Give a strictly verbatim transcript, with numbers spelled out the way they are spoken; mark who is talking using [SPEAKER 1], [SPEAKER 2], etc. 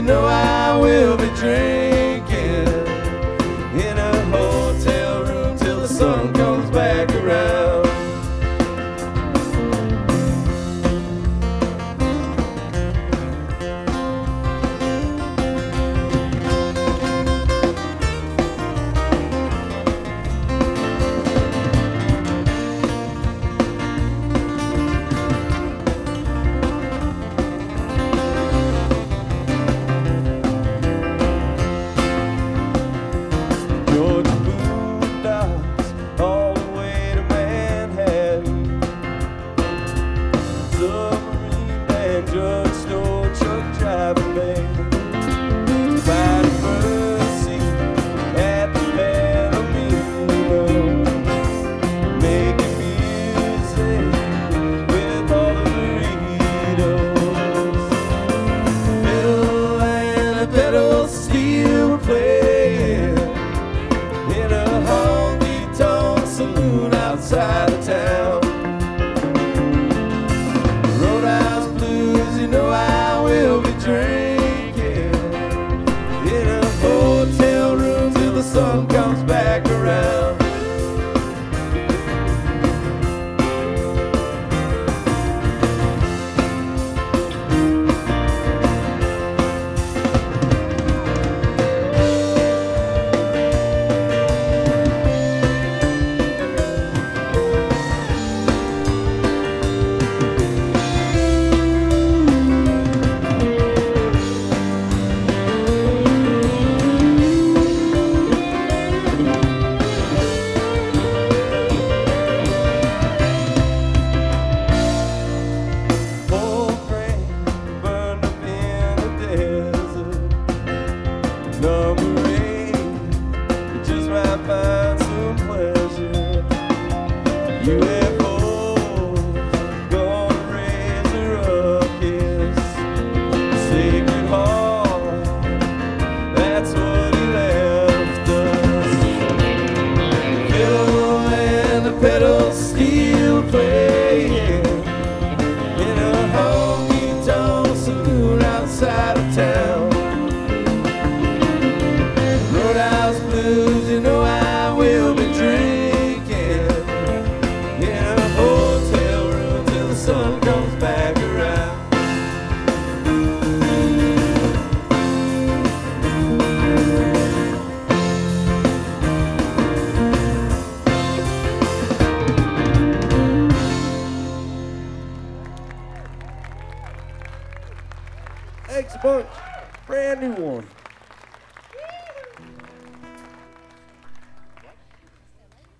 [SPEAKER 1] know I will be drinking in a hotel room till the sun comes back around. Drugstore truck driving band, find a first seat at the Palomino, making music with all the burritos. Fiddle and a pedal steel were playing in a honky-tonk saloon outside of town. You know I will be drinking in a hotel room till the sun comes back around. Number eight, you just might find some pleasure. U F Os gonna raise a ruckus. Sacred Heart, that's what he left us. Fiddle and the pedal steel playing in a honky-tonk saloon outside of town. You know I will be drinking in a hotel room till the sun comes back around. Thanks a bunch. Brand new one.